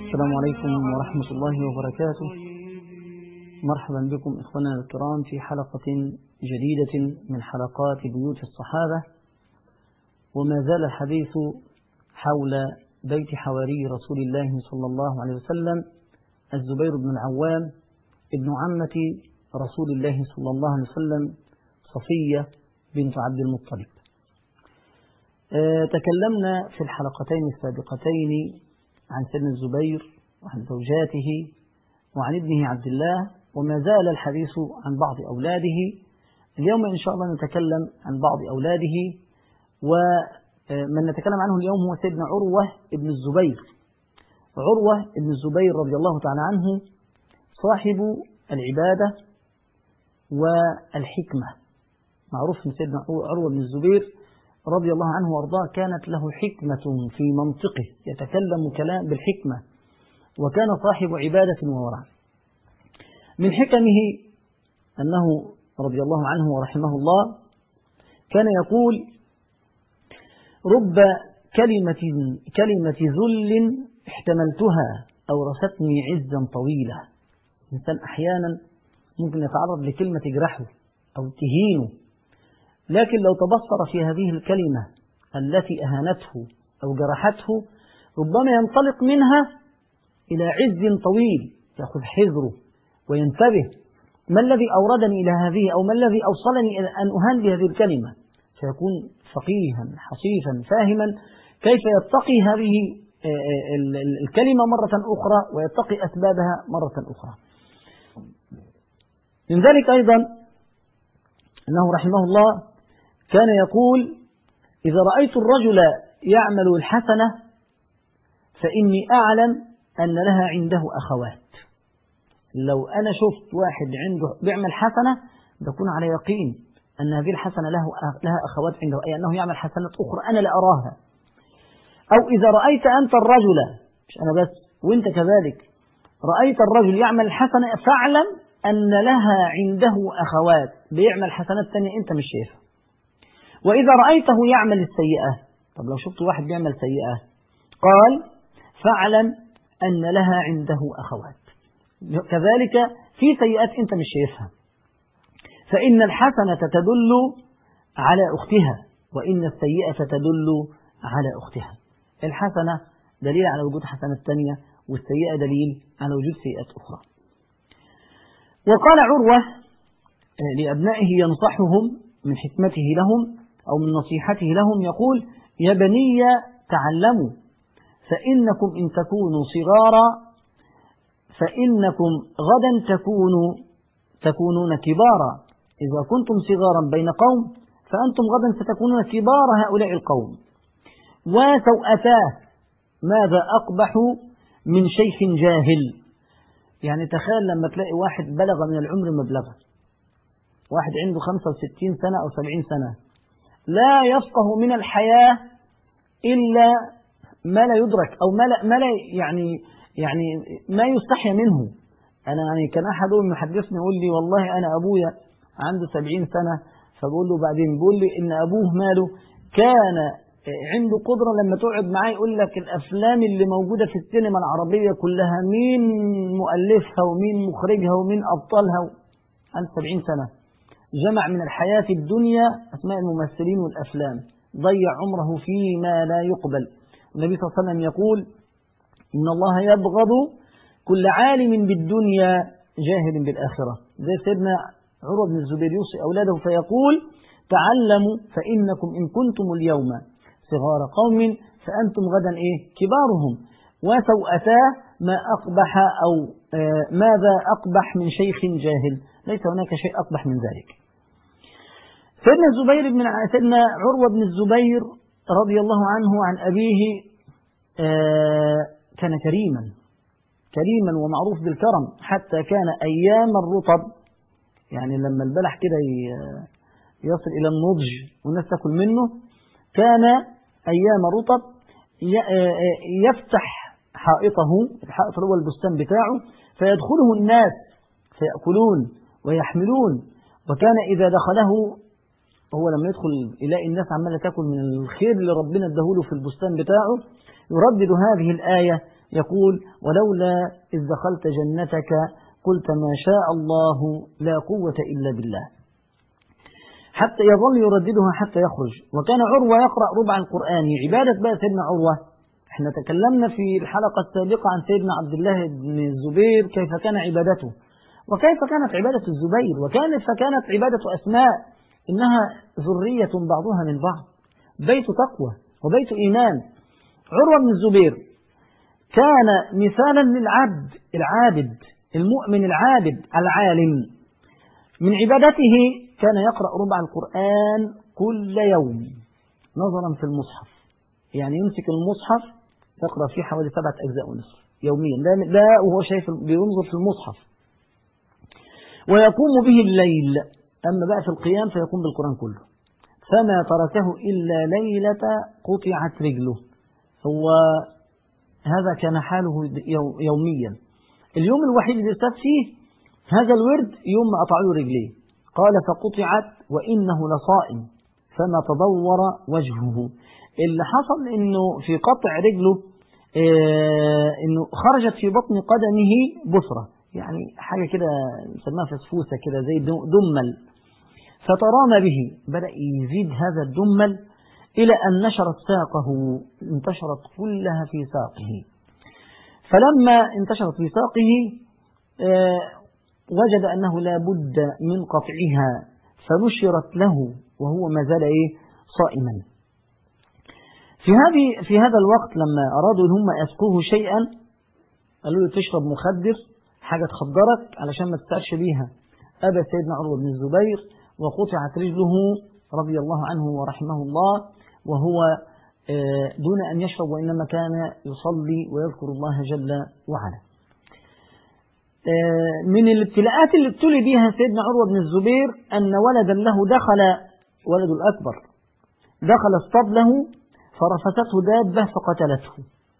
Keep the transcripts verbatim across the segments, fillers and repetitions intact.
السلام عليكم ورحمة الله وبركاته. مرحبا بكم إخواننا الكرام في حلقة جديدة من حلقات بيوت الصحابة، وما زال الحديث حول بيت حواري رسول الله صلى الله عليه وسلم الزبير بن العوام ابن عمة رسول الله صلى الله عليه وسلم صفية بنت عبد المطلب. أه تكلمنا في الحلقتين السابقتين عن سيدنا الزبير وعن زوجاته وعن ابنه عبد الله، وما زال الحديث عن بعض أولاده. اليوم إن شاء الله نتكلم عن بعض أولاده، ومن نتكلم عنه اليوم هو سيدنا عروة ابن الزبير. عروة ابن الزبير رضي الله تعالى عنه صاحب العبادة والحكمة، معروف من سيدنا عروة بن الزبير رضي الله عنه وارضاه كانت له حكمة في منطقه، يتكلم كلام بالحكمة، وكان صاحب عبادة وورع. من حكمه أنه رضي الله عنه ورحمه الله كان يقول: رب كلمة كلمة ذل احتملتها أورثتني عزا طويلا. الإنسان أحيانا ممكن يتعرض لكلمة تجرحه أو تهينه، لكن لو تبصر في هذه الكلمة التي أهانته أو جرحته ربما ينطلق منها إلى عز طويل، يأخذ حذره وينتبه ما الذي أوردني إلى هذه، أو ما الذي أوصلني إلى أن أهان بهذه الكلمة، فيكون فقيها حصيفا فاهما كيف يتقي هذه الكلمة مرة أخرى ويتقي أسبابها مرة أخرى. من ذلك أيضا أنه رحمه الله كان يقول: إذا رأيت الرجل يعمل الحسنة فإني أعلم أن لها عنده أخوات. لو أنا شفت واحد عنده بيعمل حسنة بكون على يقين أن هذه الحسنة له لها أخوات عنده، أي أنه يعمل حسنات أخرى أنا لا أراها. أو إذا رأيت أنت الرجل، مش أنا بس وأنت كذلك، رأيت الرجل يعمل الحسنة فاعلم أن لها عنده أخوات بيعمل حسنات ثانية أنت مش شايفها. وإذا رأيته يعمل السيئة، طب لو شفت واحد بيعمل سيئة قال فاعلم أن لها عنده أخوات. كذلك في سيئات أنت مش شايفها، فإن الحسنة تدل على أختها وإن السيئة تدل على أختها. الحسنة دليل على وجود حسنة ثانية، والسيئة دليل على وجود سيئات أخرى. وقال عروة لأبنائه ينصحهم من حكمته لهم أو من نصيحته لهم، يقول: يا بني تعلموا فإنكم إن تكونوا صغارا فإنكم غدا تكونوا تكونون كبارا. إذا كنتم صغارا بين قوم فأنتم غدا ستكونون كبار هؤلاء القوم. وسوءتاه ماذا أقبح من شيخ جاهل. يعني تخيل لما تلاقي واحد بلغ من العمر مبلغا، واحد عنده خمسة وستين سنة أو سبعين سنة لا يفقه من الحياة إلا ما لا يدرك أو ما لا, ما لا يعني يعني ما يستحي منه. أنا يعني كان أحدهم يحدثني يقول لي: والله أنا أبويا عنده سبعين سنة، فبقول له بعدين بيقول لي إن أبوه ماله كان عنده قدرة لما تقعد معاه يقول لك الأفلام اللي موجودة في السينما العربية كلها مين مؤلفها ومين مخرجها ومين أبطالها. عنده سبعين سنة جمع من الحياة الدنيا أسماء الممثلين والأفلام، ضيع عمره فيما لا يقبل. النبي صلى الله عليه وسلم يقول: إن الله يبغض كل عالم بالدنيا جاهل بالآخرة. زي سيدنا عروة بن الزبير يوصي أولاده فيقول: تعلموا فإنكم إن كنتم اليوم صغار قوم فأنتم غدا إيه كبارهم. وسوءتاه ما أقبح أو آه ماذا أقبح من شيخ جاهل، ليس هناك شيء أقبح من ذلك. سيدنا الزبير بن سيدنا عروة بن الزبير رضي الله عنه عن أبيه آه كان كريما كريما ومعروف بالكرم، حتى كان أيام الرطب، يعني لما البلح كده يصل إلى النضج والناس تأكل منه، كان أيام رطب يفتح حائطه، الحائط هو البستان بتاعه، فيدخله الناس فيأكلون ويحملون. وكان إذا دخله هو لما يدخل يلاقي الناس عمالة تأكل من الخير اللي ربنا اداهوله في البستان بتاعه، يردد هذه الآية: يقول: ولولا إذ دخلت جنتك قلت ما شاء الله لا قوة إلا بالله، حتى يظل يرددها حتى يخرج. وكان عروة يقرأ ربع القرآن. عبادة بقى سيدنا عروة، احنا تكلمنا في الحلقة السابقة عن سيدنا عبد الله بن الزبير كيف كان عبادته وكيف كانت عبادة الزبير وكانت فكانت عبادة أسماء، إنها ذرية بعضها من بعض، بيت تقوى وبيت إيمان. عروة بن الزبير كان مثالا للعبد العابد المؤمن العابد العالم. من عبادته كان يقرأ ربع القرآن كل يوم نظرا في المصحف، يعني يمسك المصحف يقرأ فيه حوالي سبعة أجزاء ونصف يوميا، لا وهو شايف بينظر في المصحف. ويقوم به الليل، أما بقى في القيام فيقوم بالقرآن كله، فما تركه إلا ليلة قطعت رجله. هو هذا كان حاله يوميا. اليوم الوحيد اللي استفاد فيه هذا الورد يوم ما قطعوا رجليه، قال: فقطعت وإنه لصائم فما تدور وجهه. اللي حصل إنه في قطع رجله آه إنه خرجت في بطن قدمه بصرة، يعني حاجة كده نسميها فسفوسة كده زي دمل، فترام به، بدأ يزيد هذا الدمل إلى أن نشرت ساقه، انتشرت كلها في ساقه. فلما انتشرت في ساقه آه وجد أنه لا بد من قطعها، فنشرت له وهو ما زال إيه صائما. في هذه في هذا الوقت لما أرادوا أن هم يسقوه شيئا قالوا له: تشرب مخدر، حاجة تخدرك علشان ما تستعش بيها. أبى سيدنا عروة بن الزبير وقطعت رجله رضي الله عنه ورحمه الله وهو دون أن يشرب، وإنما كان يصلي ويذكر الله جل وعلا. من الابتلاءات اللي ابتلي بها سيدنا عروة بن الزبير أن ولدا له دخل، ولده الأكبر دخل اسطبله فرفسته دابة فقتلته.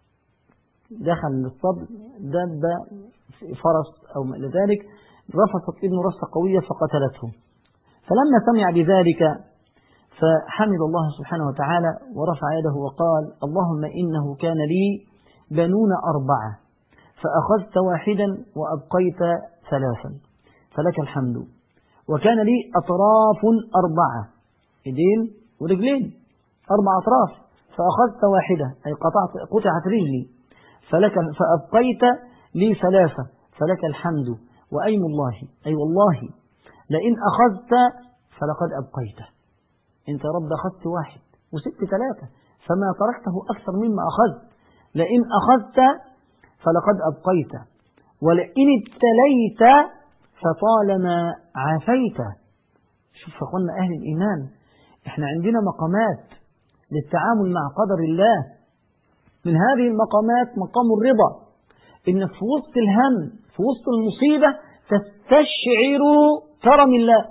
دخل الاسطبل دابة فرس أو ما إلى ذلك، رفست ابنه رفسة قوية فقتلته. فلما سمع بذلك فحمد الله سبحانه وتعالى ورفع يده وقال: اللهم إنه كان لي بنون أربعة فأخذت واحدا وأبقيت ثلاثا فلك الحمد، وكان لي أطراف أربعة، إيدين ورجلين، أربع أطراف، فأخذت واحدة أي قطعت قطعت رجلي، فلك فأبقيت لي ثلاثة فلك الحمد، وأيم الله أي والله لئن أخذت فلقد أبقيته. أنت يا رب أخذت واحد وست ثلاثة فما تركته أكثر مما أخذت، لئن أخذت فلقد أبقيت، ولئن ابتليت فطالما عافيت. شوف أخوانا أهل الإيمان، إحنا عندنا مقامات للتعامل مع قدر الله. من هذه المقامات مقام الرضا، إن في وسط الهم في وسط المصيبة تستشعر كرم الله،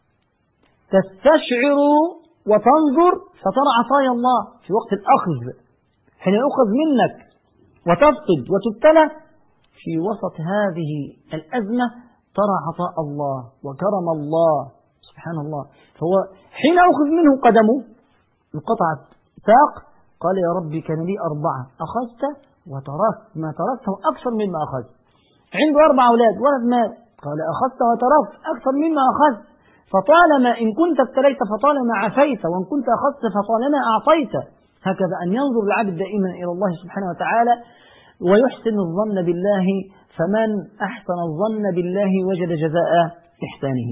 تستشعر وتنظر فترى عطايا الله في وقت الأخذ، حين يؤخذ منك وتفقد وتبتلى. في وسط هذه الأزمة ترى عطاء الله وكرم الله سبحان الله. فهو حين أخذ منه قدمه انقطعت ساق قال: يا ربي كان لي أربعة أخذت وتركت ما تركته أكثر مما أخذت. عنده أربع أولاد، ولد مات، قال: أخذت وتركت أكثر مما أخذت. فطالما إن كنت ابتليت فطالما عفيت، وإن كنت أخذت فطالما أعطيت. هكذا أن ينظر العبد دائما إلى الله سبحانه وتعالى ويحسن الظن بالله، فمن أحسن الظن بالله وجد جزاء إحسانه.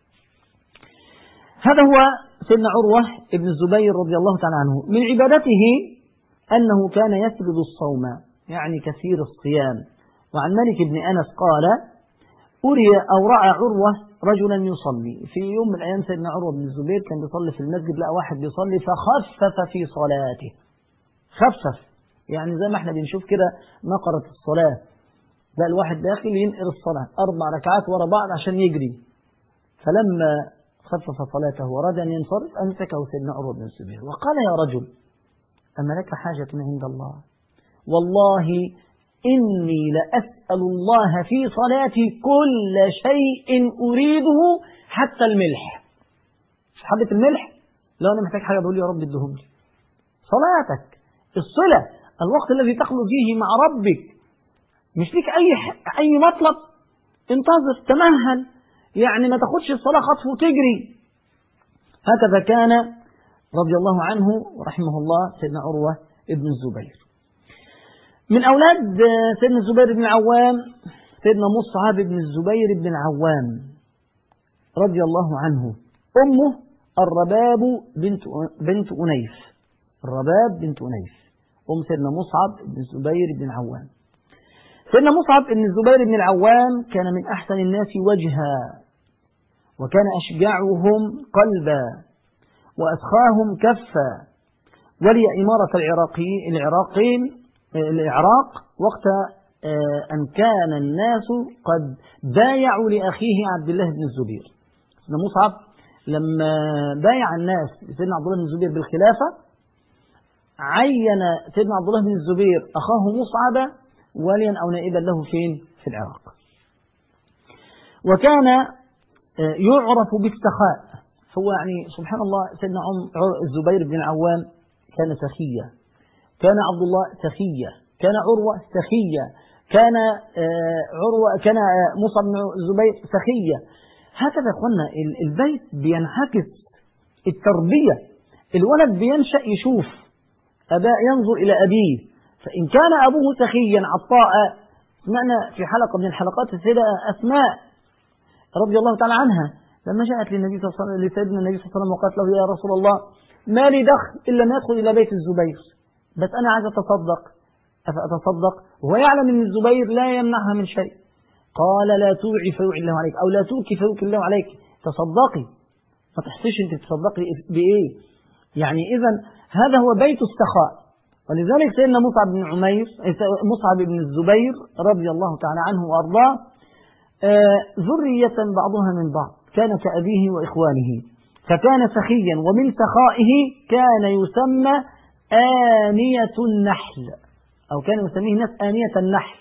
هذا هو سيدنا عروة ابن الزبير رضي الله تعالى عنه. من عبادته أنه كان يسجد الصوم، يعني كثير الصيام. وعن مالك بن أنس قال: أري أو رأى عروة رجلا يصلي. في يوم من الأيام سيدنا عروة بن الزبير كان بيصلي في المسجد، لقى واحد بيصلي فخفف في صلاته. خفف يعني زي ما احنا بنشوف كده نقرة الصلاة، ده الواحد داخل ينقر الصلاة أربع ركعات ورا بعض عشان يجري. فلما خفف صلاته وراد أن ينصرف أمسكه سيدنا عروة بن الزبير وقال: يا رجل أما لك حاجة عند الله؟ والله إني لأسأل الله في صلاتي كل شيء أريده حتى الملح. حبة الملح لو أنا محتاج حاجة بقول لي: يا رب ادهم لي. صلاتك الصلة، الوقت الذي تخلو فيه مع ربك مش ليك أي أي مطلب، انتظر تمهل، يعني ما تاخدش الصلاة خطف وتجري. هكذا كان رضي الله عنه ورحمه الله سيدنا عروة ابن الزبير. من أولاد سيدنا الزبير بن العوام سيدنا مصعب بن الزبير بن العوام رضي الله عنه. أمه الرباب بنت بنت أنيس، الرباب بنت أنيس أم سيدنا مصعب بن الزبير بن العوام. سيدنا مصعب بن الزبير بن العوام كان من أحسن الناس وجها، وكان أشجعهم قلبا وأسخاهم كفا، ولي إمارة العراقي العراقين العراق وقت أن كان الناس قد بايعوا لأخيه عبد الله بن الزبير. سيدنا مصعب لما بايع الناس سيدنا عبد الله بن الزبير بالخلافة، عين سيدنا عبد الله بن الزبير أخاه مصعب وليا أو نائبا له فين؟ في العراق. وكان يعرف بالسخاء، فهو يعني سبحان الله سيدنا الزبير بن العوام كان سخيا، كان عبد الله سخيا، كان عروة سخيا، كان عروة كان مصعب بن الزبير سخيا. هكذا يا اخوانا البيت بينعكس التربية. الولد بينشأ يشوف أباء، ينظر إلى أبيه، فإن كان أبوه سخيا عطاء. سمعنا في حلقة من الحلقات السيدة أسماء رضي الله تعالى عنها لما جاءت للنبي صلى الله عليه وسلم لسيدنا النبي صلى الله عليه وسلم وقالت له يا رسول الله ما لي دخل إلا ما يدخل إلى بيت الزبير، بس أنا عايز أتصدق، أفأتصدق؟ وهو يعلم أن الزبير لا يمنعها من شيء. قال لا توعي فيوعي الله عليك، أو لا توكي فيوكي الله عليك، تصدقي، ما تحسيش أنت تصدقي بإيه. يعني إذا هذا هو بيت السخاء. ولذلك سيدنا مصعب بن عمير مصعب بن الزبير رضي الله تعالى عنه وأرضاه ذرية بعضها من بعض، كان كأبيه وإخوانه، فكان سخيا، ومن سخائه كان يسمى آنية النحل، أو كان يسميه الناس آنية النحل.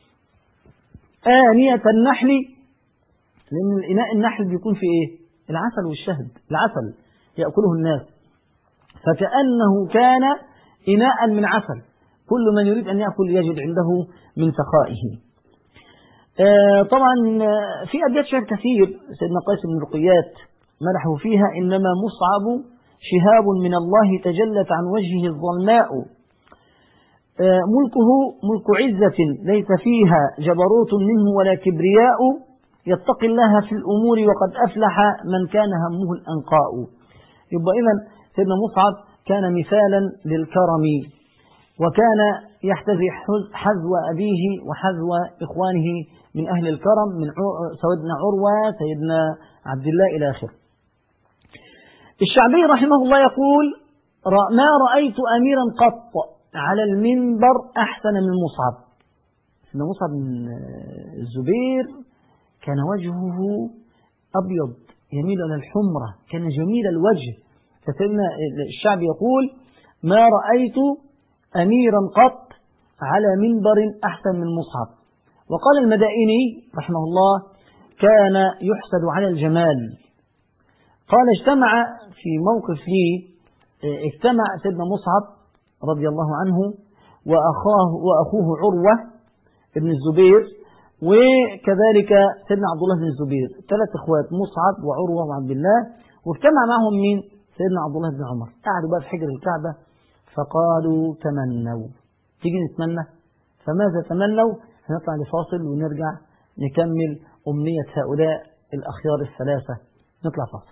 آنية النحل لأن الإناء النحل بيكون في إيه؟ العسل والشهد، العسل يأكله الناس، فكأنه كان إناء من عسل، كل من يريد أن يأكل يجد عنده من سخائه. آه طبعا في أبيات شعر كثير سيدنا قيس بن رقيات مدحه فيها: إنما مصعب شهاب من الله تجلت عن وجهه الظلماء، آه ملكه ملك عزة ليس فيها جبروت منه ولا كبرياء، يتقي الله في الأمور وقد أفلح من كان همه الأنقاء. يبقى إذن سيدنا مصعب كان مثالا للكرم، وكان يحتذي حذو أبيه وحذو إخوانه من أهل الكرم، من سيدنا عروة سيدنا عبد الله إلى آخره. الشعبي رحمه الله يقول: ما رأيت أميرا قط على المنبر أحسن من مصعب. سيدنا مصعب بن الزبير كان وجهه أبيض يميل إلى الحمرة، كان جميل الوجه. فسيدنا الشعبي يقول: ما رأيت أميرا قط على منبر أحسن من مصعب. وقال المدائني رحمه الله: كان يحسد على الجمال. قال: اجتمع في موقف لي اجتمع سيدنا مصعب رضي الله عنه وأخاه وأخوه عروة ابن الزبير، وكذلك سيدنا عبد الله بن الزبير، ثلاث اخوات مصعب وعروة وعبد الله، واجتمع معهم مين؟ سيدنا عبد الله بن عمر. قعدوا بقى في حجر الكعبة فقالوا: تمنوا، تيجي نتمنى. فماذا تمنوا؟ هنطلع لفاصل ونرجع نكمل أمنية هؤلاء الأخيار الثلاثة. نطلع فاصل.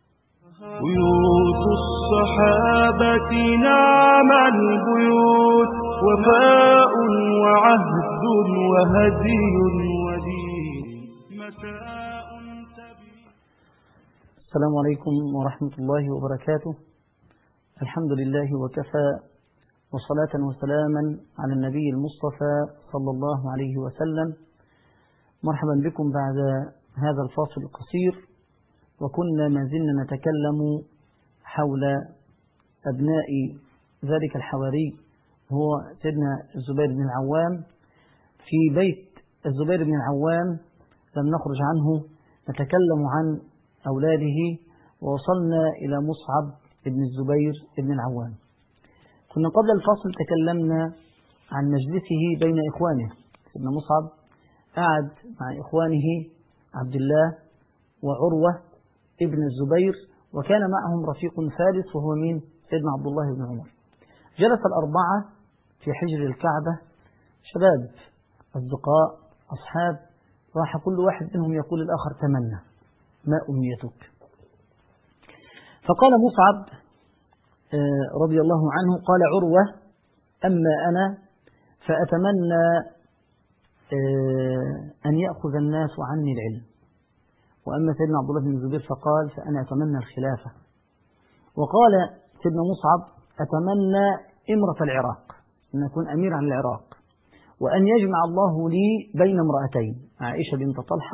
بيوت الصحابة نعم البيوت، وفاء وعهد وهدي ودين مساء تبي. السلام عليكم ورحمة الله وبركاته. الحمد لله وكفى، وصلاة وسلاما على النبي المصطفى صلى الله عليه وسلم. مرحبا بكم بعد هذا الفاصل القصير. وكنا ما زلنا نتكلم حول أبناء ذلك الحواري هو سيدنا الزبير بن العوام. في بيت الزبير بن العوام لم نخرج عنه، نتكلم عن أولاده، ووصلنا إلى مصعب بن الزبير بن العوام. كنا قبل الفصل تكلمنا عن مجلسه بين إخوانه، سيدنا مصعب قعد مع إخوانه عبد الله وعروة ابن الزبير، وكان معهم رفيق ثالث وهو مين؟ سيدنا عبد الله بن عمر. جلس الأربعة في حجر الكعبة، شباب أصدقاء أصحاب، راح كل واحد منهم يقول الآخر تمنى، ما أمنيتك؟ فقال مصعب رضي الله عنه، قال عروة: أما أنا فأتمنى أن يأخذ الناس عني العلم. وأما سيدنا عبد الله بن الزبير فقال: فأنا أتمنى الخلافة. وقال سيدنا مصعب: أتمنى إمرة العراق، أن أكون أمير عن العراق، وأن يجمع الله لي بين امرأتين، عائشة بنت طلحة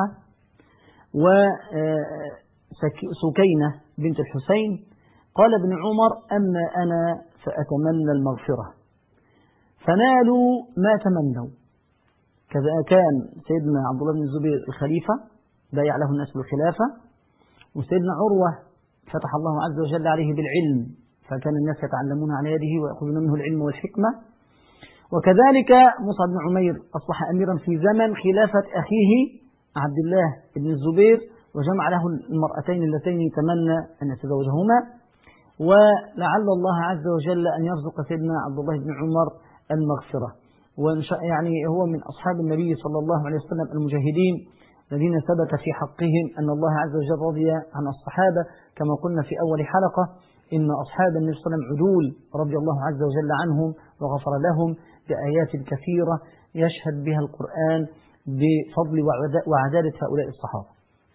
وسكينة بنت الحسين. قال ابن عمر: أما أنا فأتمنى المغفرة. فنالوا ما تمنوا. كذا كان سيدنا عبد الله بن الزبير الخليفة، بايع له الناس بالخلافة، وسيدنا عروة فتح الله عز وجل عليه بالعلم، فكان الناس يتعلمون على يده ويأخذون منه العلم والحكمة. وكذلك مصعب بن عمير أصبح أميرا في زمن خلافة أخيه عبد الله بن الزبير، وجمع له المرأتين اللتين يتمنى أن يتزوجهما. ولعل الله عز وجل أن يرزق سيدنا عبد الله بن عمر المغفرة. يعني هو من أصحاب النبي صلى الله عليه وسلم المجاهدين الذين ثبت في حقهم أن الله عز وجل رضي عن الصحابة، كما قلنا في أول حلقة إن أصحاب النبي صلى الله عليه وسلم عدول رضي الله عز وجل عنهم وغفر لهم بآيات كثيرة يشهد بها القرآن بفضل وعدالة هؤلاء الصحابة.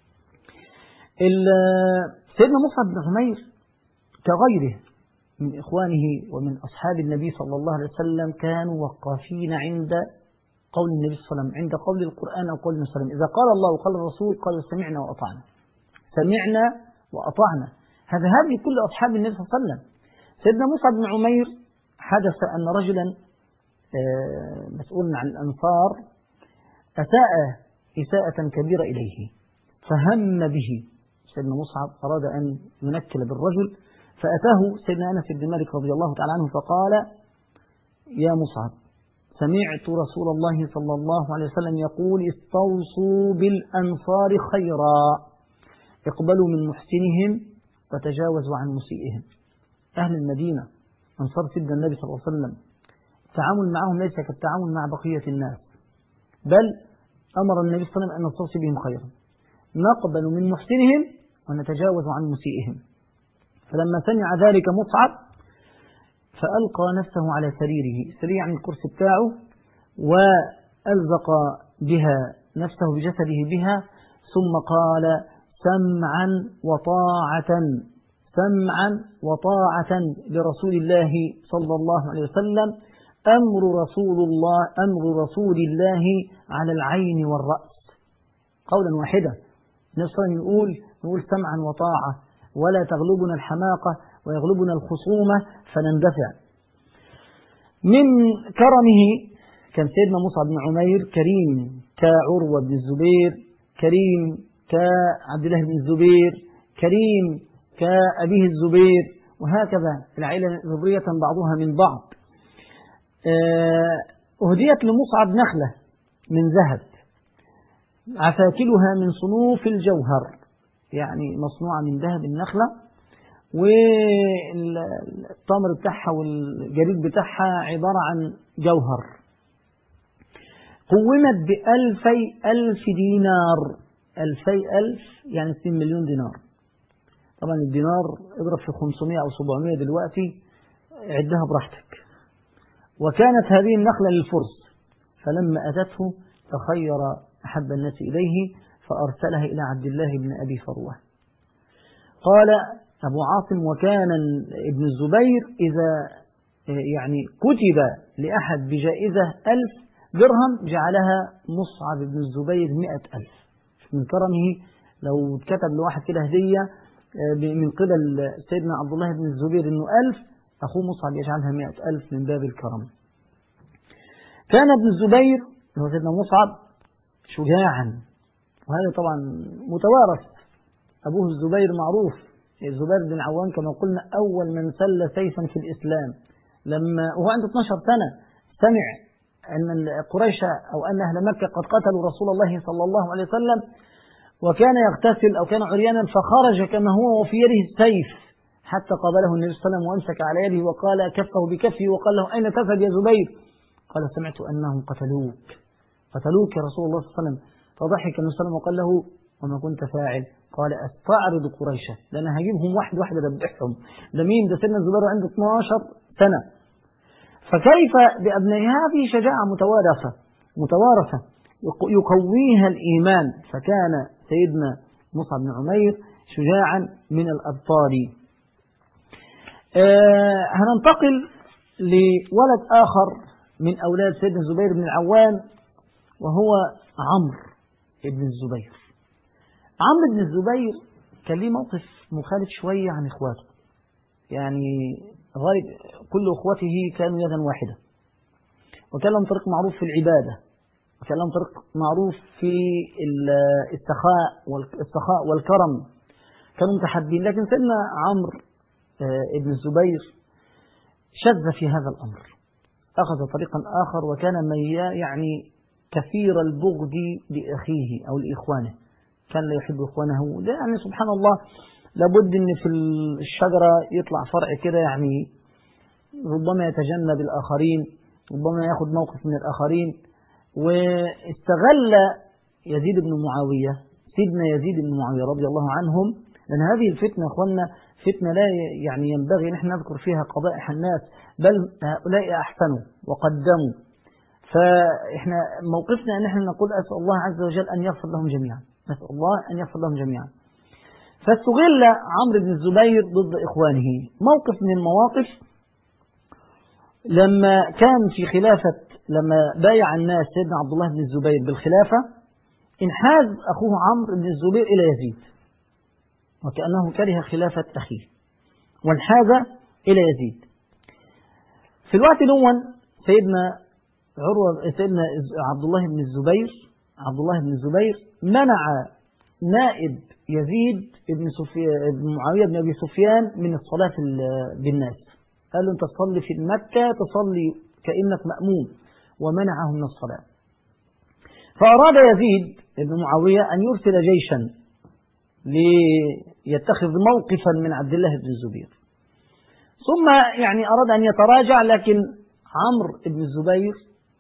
سيدنا مصعب بن عمير كغيره من إخوانه ومن أصحاب النبي صلى الله عليه وسلم كانوا وقافين عند قول النبي صلى الله عليه وسلم، عند قول القرآن أو قول النبي صلى الله عليه وسلم. إذا قال الله وقال الرسول قالوا سمعنا وأطعنا، سمعنا وأطعنا. هذا هذه كل أصحاب النبي صلى الله عليه وسلم. سيدنا مصعب بن عمير حدث أن رجلا مسؤول عن الأنصار أساء إساءة كبيرة إليه، فهم به سيدنا مصعب، أراد أن ينكل بالرجل، فأتاه سيدنا أنس بن مالك رضي الله تعالى عنه فقال: يا مصعب، سمعت رسول الله صلى الله عليه وسلم يقول: استوصوا بالأنصار خيرا، اقبلوا من محسنهم وتجاوزوا عن مسيئهم. أهل المدينة أنصار سيدنا النبي صلى الله عليه وسلم، التعامل معهم ليس كالتعامل مع بقية الناس، بل أمر النبي صلى الله عليه وسلم أن نستوصي بهم خيرا، نقبل من محسنهم ونتجاوز عن مسيئهم. فلما سمع ذلك مصعب فألقى نفسه على سريره، سريع عن الكرسي بتاعه، وألزق بها نفسه بجسده بها، ثم قال: سمعا وطاعة، سمعا وطاعة لرسول الله صلى الله عليه وسلم، أمر رسول الله أمر رسول الله على العين والرأس. قولا واحدا نصر يقول نقول سمعا وطاعة، ولا تغلبنا الحماقة ويغلبنا الخصومة فنندفع. من كرمه كان سيدنا مصعب بن عمير كريم كعروة بن الزبير، كريم كعبد الله بن الزبير، كريم كأبيه الزبير، وهكذا العائلة ذرية بعضها من بعض. أهديت لمصعب نخلة من ذهب، عفاكلها من صنوف الجوهر، يعني مصنوعة من ذهب النخلة، والتمر بتاعها والجريد بتاعها عبارة عن جوهر. قومت بألفي ألف دينار، ألفي ألف يعني ستين مليون دينار. طبعا الدينار اضرب في خمسمائة أو سبعمائة دلوقتي، عدها براحتك. وكانت هذه النخلة للفرس، فلما أتته تخير أحب الناس إليه فأرسلها إلى عبد الله بن أبي فروة. قال أبو عاصم: وكان ابن الزبير إذا يعني كتب لأحد بجائزة ألف درهم جعلها مصعب بن الزبير مئة ألف. من كرمه لو كتب لواحد كده هدية من قبل سيدنا عبد الله بن الزبير إنه ألف، أخوه مصعب يجعلها مئة ألف من باب الكرم. كان ابن الزبير هو سيدنا مصعب شجاعا، وهذا طبعا متوارث. أبوه الزبير معروف، الزبير بن العوام كما قلنا أول من سل سيفا في الإسلام، لما وهو عنده اثناشر سنة سمع أن قريش أو أن أهل مكة قد قتلوا رسول الله صلى الله عليه وسلم، وكان يغتسل أو كان عريانا فخرج كما هو وفي يده السيف، حتى قابله النبي صلى الله عليه وسلم وأمسك على يده وقال كفه بكفه وقال له أين تذهب يا زبير؟ قال سمعت أنهم قتلوك قتلوك يا رسول الله صلى الله عليه وسلم. فضحك النبي صلى الله عليه وسلم وقال له وما كنت فاعل؟ قال أستعرض قريشا، لأن هجيبهم واحد واحد أذبحهم. ده مين؟ ده سيدنا الزبير عنده اثنتي عشرة سنة. فكيف بأبناء هذه شجاعة متوارثة متوارثة يقويها الإيمان. فكان سيدنا مصعب بن عمير شجاعا من الأبطال. آه هننتقل لولد آخر من أولاد سيدنا الزبير بن العوام، وهو عمرو بن الزبير. عمرو بن الزبير كان ليه موقف مخالف شوية عن إخواته، يعني غالب كل أخوته كانوا يدا واحدة، وكان لهم طريق معروف في العبادة، وكان لهم طريق معروف في السخاء والسخاء والكرم، كانوا متحابين. لكن سيدنا عمرو بن الزبير شذ في هذا الأمر، أخذ طريقا آخر، وكان يعني كثير البغض لأخيه أو لإخوانه، كان لا يحب إخوانه. يعني سبحان الله، لابد أن في الشجرة يطلع فرع كده، يعني ربما يتجنب الآخرين، ربما يأخذ موقف من الآخرين. واستغل يزيد بن معاوية، سيدنا يزيد بن معاوية رضي الله عنهم، لأن هذه الفتنة أخوانا فتنة لا يعني ينبغي نحن نذكر فيها قبائح الناس، بل هؤلاء أحسنوا وقدموا. فإحنا موقفنا أن نحن نقول أسأل الله عز وجل أن يغفر لهم جميعا، نسأل الله أن يغفر لهم جميعا. فاستغل عمرو بن الزبير ضد إخوانه. موقف من المواقف لما كان في خلافة، لما بايع الناس سيدنا عبد الله بن الزبير بالخلافة، انحاز أخوه عمرو بن الزبير إلى يزيد، وكأنه كره خلافة أخيه وانحاز إلى يزيد. في الوقت الأول سيدنا عروة سيدنا عبد الله بن الزبير عبد الله بن الزبير منع نائب يزيد بن سفيان بن معاوية بن أبي سفيان من الصلاة بالناس، قال له أنت تصلي في مكة تصلي كأنك مأموم، ومنعه من الصلاة. فأراد يزيد بن معاوية أن يرسل جيشا ليتخذ موقفا من عبد الله بن الزبير، ثم يعني أراد أن يتراجع، لكن عمرو بن الزبير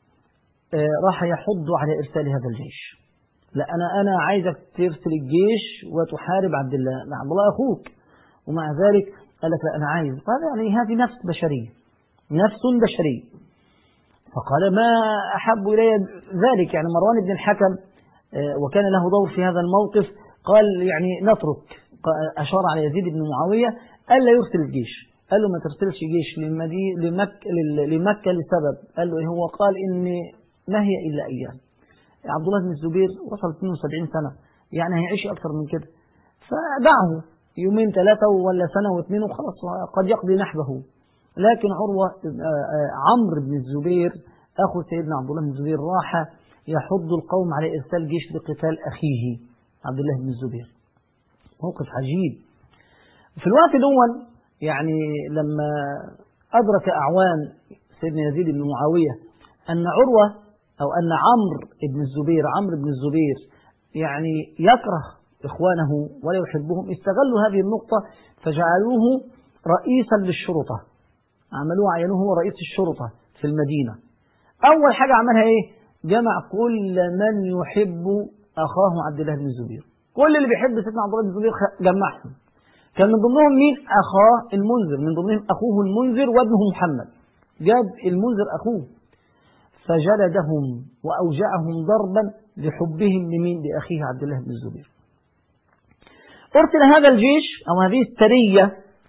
راح يحض على إرسال هذا الجيش. لا أنا أنا عايزك ترسل الجيش وتحارب عبد الله، لا عبد الله أخوك، ومع ذلك قال لك لا أنا عايز. قال يعني هذه نفس بشرية، نفس بشرية. فقال ما أحب إلي ذلك، يعني مروان بن الحكم وكان له دور في هذا الموقف، قال يعني نترك، أشار على يزيد بن معاوية ألا يرسل الجيش، قال له ما ترسلش جيش لمكة, لمكة لسبب، قال له هو قال إن ما هي إلا أيام. عبد الله بن الزبير وصل اثنين وسبعين سنة، يعني هيعيش أكثر من كده، فدعه يومين ثلاثة ولا سنة واثنين وخلاص قد يقضي نحبه. لكن عروة عمرو بن الزبير أخو سيدنا عبد الله بن الزبير راح يحض القوم على إرسال جيش لقتال أخيه عبد الله بن الزبير. موقف عجيب. في الوقت الأول يعني لما أدرك أعوان سيدنا يزيد بن معاوية أن عروة أو أن عمرو بن الزبير عمرو بن الزبير يعني يكره إخوانه ولا يحبهم، استغلوا هذه النقطة فجعلوه رئيسا للشرطة، عملوه عينوه هو رئيس الشرطة في المدينة. أول حاجة عملها إيه؟ جمع كل من يحب أخاه عبد الله بن الزبير، كل اللي بيحب سيدنا عبد الله بن الزبير جمعهم. كان من ضمنهم مين؟ أخاه المنذر، من ضمنهم أخوه المنذر وابنه محمد، جاب المنذر أخوه فجلدهم وأوجعهم ضربا لحبهم لمين؟ لأخيه عبد الله بن الزبير. أرسل هذا الجيش أو هذه السرية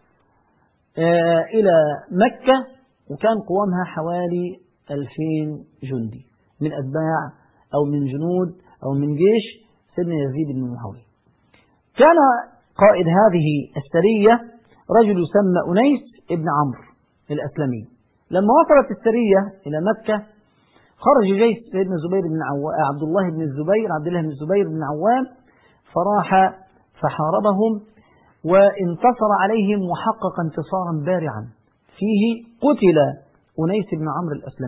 آه إلى مكة، وكان قوامها حوالي ألفين جندي من أتباع أو من جنود أو من جيش سيدنا يزيد بن معاوية. كان قائد هذه السرية رجل يسمى أنيس بن عمرو الأسلمي. لما وصلت السرية إلى مكة خرج جيش سيدنا زبير بن عوام عبد الله بن الزبير عبد الله بن الزبير بن عوام، فراح فحاربهم وانتصر عليهم وحقق انتصارا بارعا فيه قتل أنيس بن عمرو الأسلمي.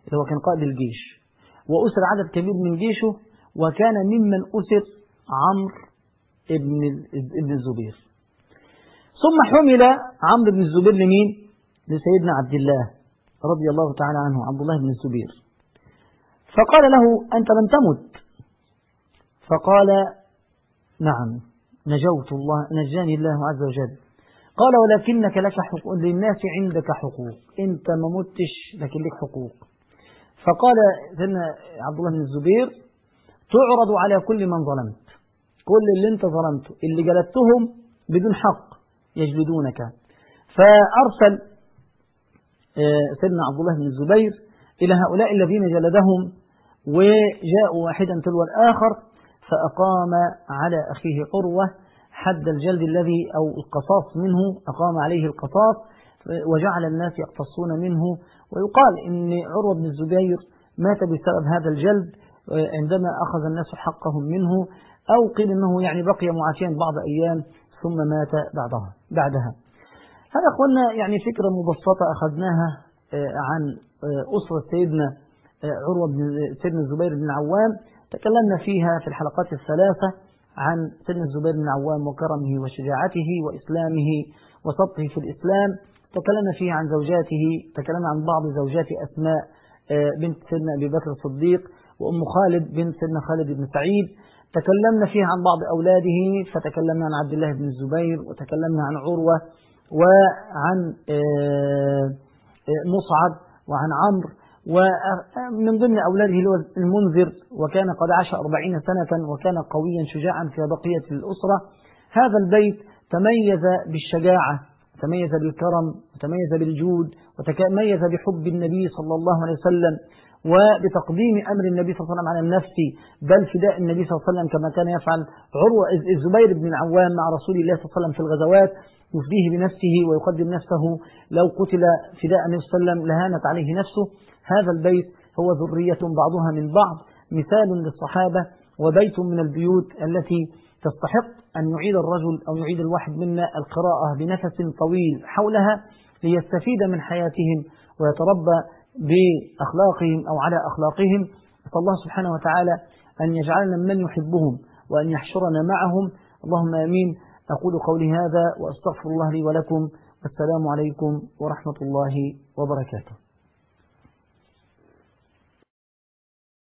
اللي هو كان قائد الجيش، وأسر عدد كبير من جيشه، وكان ممن أسر عمرو ابن ابن الزبير. ثم حمل عمرو بن الزبير لمين؟ لسيدنا عبد الله رضي الله تعالى عنه، عبد الله بن الزبير. فقال له: أنت لم تمت. فقال: نعم، نجوت الله، نجاني الله عز وجل. قال: ولكنك لك حقوق، للناس عندك حقوق، أنت ما متش لكن لك حقوق. فقال سيدنا عبد الله بن الزبير: تعرض على كل من ظلمت، كل اللي انت ظلمته، اللي جلدتهم بدون حق يجلدونك. فأرسل سيدنا عبد الله بن الزبير إلى هؤلاء الذين جلدهم، وجاءوا واحدا تلو الآخر، فأقام على أخيه عروة حد الجلد الذي أو القصاص منه، أقام عليه القصاص، وجعل الناس يقتصون منه. ويقال إن عروة بن الزبير مات بسبب هذا الجلد عندما أخذ الناس حقهم منه، أو قيل أنه يعني بقي معافيا بعض أيام ثم مات بعدها بعدها هذا أخوانا يعني فكرة مبسطة أخذناها عن أسرة سيدنا عروة بن سيدنا الزبير بن العوام. تكلمنا فيها في الحلقات الثلاثة عن سيدنا الزبير بن العوام وكرمه وشجاعته وإسلامه وصدقه في الإسلام. تكلمنا فيها عن زوجاته، تكلمنا عن بعض زوجات أسماء بنت سيدنا أبي بكر الصديق، وأم خالد بنت سيدنا خالد بن سعيد. تكلمنا فيها عن بعض أولاده، فتكلمنا عن عبد الله بن الزبير، وتكلمنا عن عروة، وعن مصعب، وعن عمرو، ومن ضمن أولاده المنذر، وكان قد عاش أربعين سنة، وكان قويا شجاعا في بقية الأسرة. هذا البيت تميز بالشجاعة، تميز بالكرم، وتميز بالجود، وتميز بحب النبي صلى الله عليه وسلم، وبتقديم أمر النبي صلى الله عليه وسلم على النفس، بل فداء النبي صلى الله عليه وسلم كما كان يفعل عروة الزبير بن العوام مع رسول الله صلى الله عليه وسلم في الغزوات، يفديه بنفسه ويقدم نفسه. لو قتل فداء النبي صلى الله عليه وسلم لهانت عليه نفسه. هذا البيت هو ذرية بعضها من بعض، مثال للصحابة، وبيت من البيوت التي تستحق أن يعيد الرجل أو يعيد الواحد منا القراءة بنفس طويل حولها، ليستفيد من حياتهم ويتربى بأخلاقهم أو على أخلاقهم. نسأل الله سبحانه وتعالى أن يجعلنا من يحبهم وأن يحشرنا معهم، اللهم آمين. أقول قولي هذا وأستغفر الله لي ولكم، والسلام عليكم ورحمة الله وبركاته.